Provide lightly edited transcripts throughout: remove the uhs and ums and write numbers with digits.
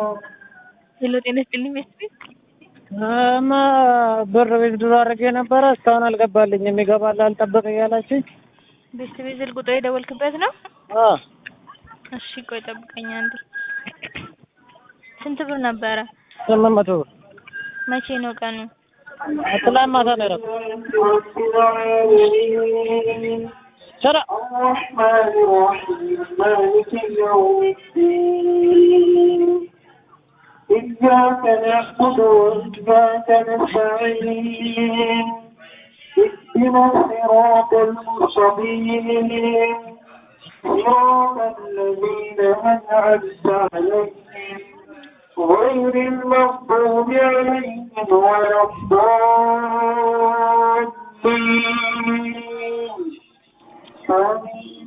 ሄሎ ጤና ይስጥልኝ ቤት ብር ዊዝድሮ አድርጌ ነበረ እስካሁን አልገባልኝም። ይገባል አልጠበቅ እያላችኝ። ቤት ስልክ ቁጥር የደወልክበት ነው? አዎ። እሺ ቆይ ጠብቀኝ አንዴ። ስንት ብር ነበረ? 800 ብር። መቼ ነው ቀኑ? ትላንት ማታ ነው ያደረኩት። ሰራ إياك نعبد وإياك نستعين اهدنا الصراط المستقيم صراط الذين أنعمت عليهم غير المغضوب عليهم ولا الضالين آمين.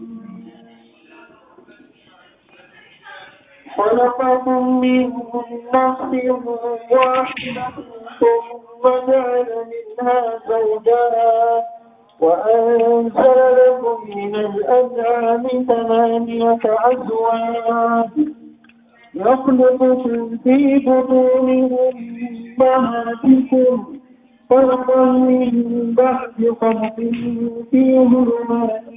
خلقكم من نفس واحدة ثم جعل منها زوجها وأنزل لكم من الأنعام 8 أزواج يخلقكم في بطون أمهاتكم خلقا من بعد خلق في ظلمات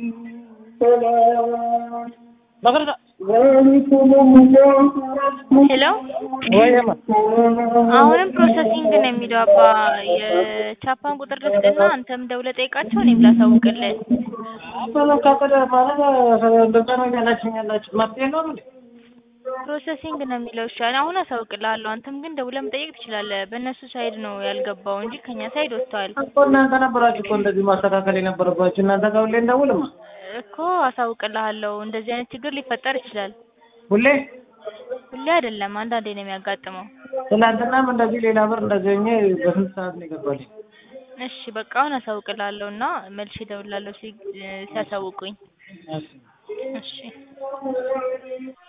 ثلاث ሄሎ ወይማ አሁንም ፕሮሰሲንግ ነው የሚለው አባ የቻፓን ቁጥር ልስጥና አንተም ደውለህ ጠይቃቸው እኔም ላሳውቅልህ። አባላ ካቀደ ማለት እንደዛ ነው ያላችሁ መፍትሄ ነው እንዴ? ፕሮሰሲንግ ነው የሚለው። እሺ አሁን አሳውቅልሃለሁ። አንተም ግን ደውለህ መጠየቅ ትችላለህ። በእነሱ ሳይድ ነው ያልገባው እንጂ ከኛ ሳይድ ወጥቷል እኮ እናንተ ነበራችሁ እኮ እንደዚህ ማስተካከል የነበረባችሁ። እናንተ ጋር ሁሌ እንደውልማ እኮ አሳውቅልሃለሁ። እንደዚህ አይነት ችግር ሊፈጠር ይችላል። ሁሌ አይደለም አንዳንዴ ነው የሚያጋጥመው። ትናንትናም እንደዚህ ሌላ ብር እንደዚህ ሆኜ በስንት ሰዓት ነው የገባልኝ? እሺ በቃ አሁን አሳውቅልሃለሁና መልሼ እደውልልሃለሁ ሲያሳውቁኝ። እሺ